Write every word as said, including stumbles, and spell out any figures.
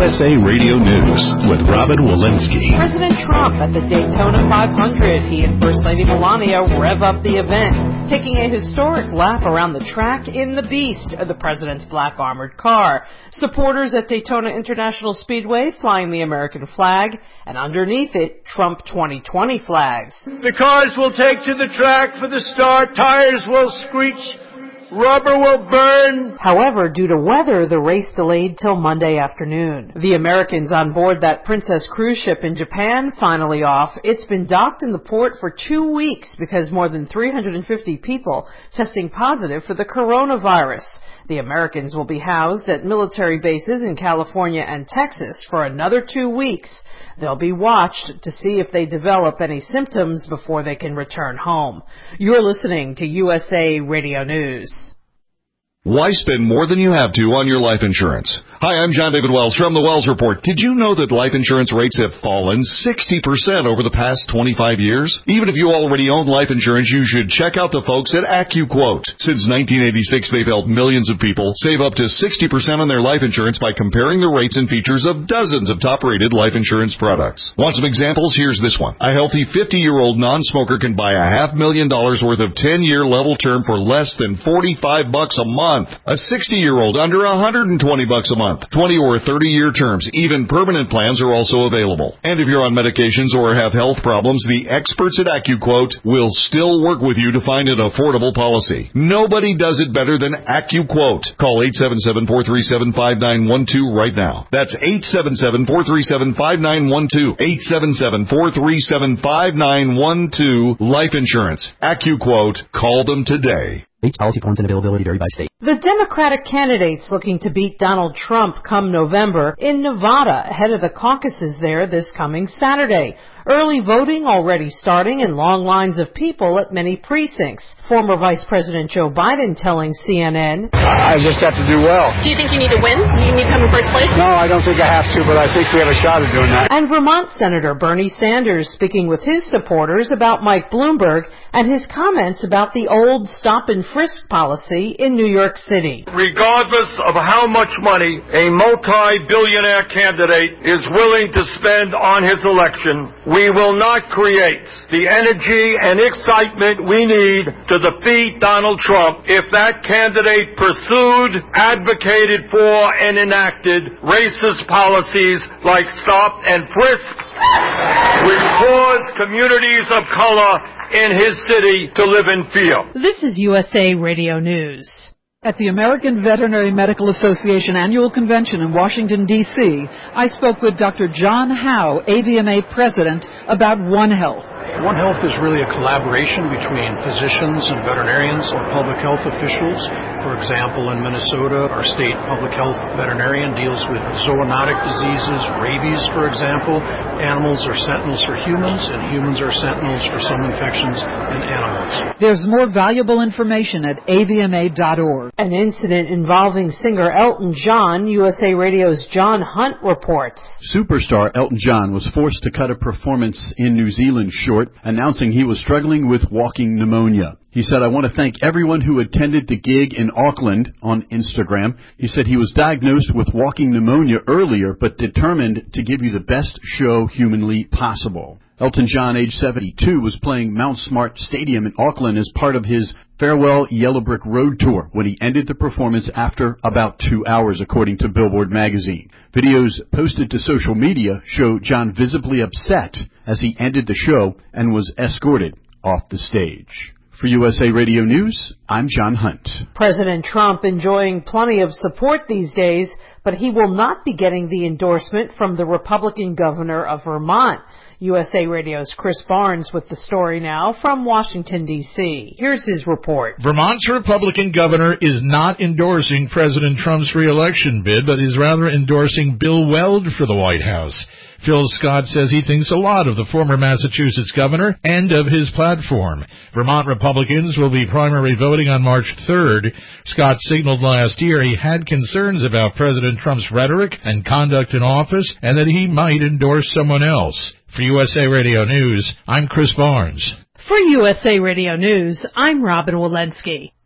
S A Radio News with Robin Walensky. President Trump at the Daytona five hundred. He and First Lady Melania rev up the event, taking a historic lap around the track in the Beast, the president's black armored car. Supporters at Daytona International Speedway flying the American flag, and underneath it, Trump twenty twenty flags. The cars will take to the track for the start. Tires will screech. Rubber will burn. However, due to weather, the race delayed till Monday afternoon. The Americans on board that Princess cruise ship in Japan finally off. It's been docked in the port for two weeks because more than three hundred fifty people testing positive for the coronavirus. The Americans will be housed at military bases in California and Texas for another two weeks. They'll be watched to see if they develop any symptoms before they can return home. You're listening to U S A Radio News. Why spend more than you have to on your life insurance? Hi, I'm John David Wells from the Wells Report. Did you know that life insurance rates have fallen sixty percent over the past twenty-five years? Even if you already own life insurance, you should check out the folks at AccuQuote. Since nineteen eighty-six, they've helped millions of people save up to sixty percent on their life insurance by comparing the rates and features of dozens of top-rated life insurance products. Want some examples? Here's this one. A healthy fifty-year-old non-smoker can buy a half million dollars worth of ten-year level term for less than forty-five bucks a month. A sixty-year-old under one hundred twenty bucks a month. twenty or thirty-year terms. Even permanent plans are also available. And if you're on medications or have health problems, the experts at AccuQuote will still work with you to find an affordable policy. Nobody does it better than AccuQuote. Call eight seven seven, four three seven, five nine one two right now. That's eight seven seven, four three seven, five nine one two. eight seven seven, four three seven, five nine one two. Life insurance. AccuQuote. Call them today. Rates, policy forms, and availability vary by state. The Democratic candidates looking to beat Donald Trump come November in Nevada ahead of the caucuses there this coming Saturday. Early voting already starting and long lines of people at many precincts. Former Vice President Joe Biden telling C N N, I just have to do well. Do you think you need to win? You need to come in first place? No, I don't think I have to, but I think we have a shot at doing that. And Vermont Senator Bernie Sanders speaking with his supporters about Mike Bloomberg and his comments about the old stop and frisk policy in New York City. Regardless of how much money a multi-billionaire candidate is willing to spend on his election, we will not create the energy and excitement we need to defeat Donald Trump if that candidate pursued, advocated for, and enacted racist policies like stop and frisk, which cause communities of color in his city to live in fear. This is U S A Radio News. At the American Veterinary Medical Association Annual Convention in Washington, D C, I spoke with Doctor John Howe, A V M A President, about One Health. One Health is really a collaboration between physicians and veterinarians or public health officials. For example, in Minnesota, our state public health veterinarian deals with zoonotic diseases, rabies, for example. Animals are sentinels for humans, and humans are sentinels for some infections in animals. There's more valuable information at A V M A dot org. An incident involving singer Elton John, U S A Radio's John Hunt reports. Superstar Elton John was forced to cut a performance in New Zealand short, announcing he was struggling with walking pneumonia. He said, I want to thank everyone who attended the gig in Auckland on Instagram. He said he was diagnosed with walking pneumonia earlier, but determined to give you the best show humanly possible. Elton John, age seventy-two, was playing Mount Smart Stadium in Auckland as part of his Farewell Yellow Brick Road tour when he ended the performance after about two hours, according to Billboard magazine. Videos posted to social media show John visibly upset as he ended the show and was escorted off the stage. For U S A Radio News, I'm John Hunt. President Trump enjoying plenty of support these days, but he will not be getting the endorsement from the Republican governor of Vermont. U S A Radio's Chris Barnes with the story now from Washington, D C. Here's his report. Vermont's Republican governor is not endorsing President Trump's re-election bid, but is rather endorsing Bill Weld for the White House. Phil Scott says he thinks a lot of the former Massachusetts governor and of his platform. Vermont Republicans will be primary voting on March third. Scott signaled last year he had concerns about President Trump's rhetoric and conduct in office and that he might endorse someone else. For U S A Radio News, I'm Chris Barnes. For U S A Radio News, I'm Robin Walensky.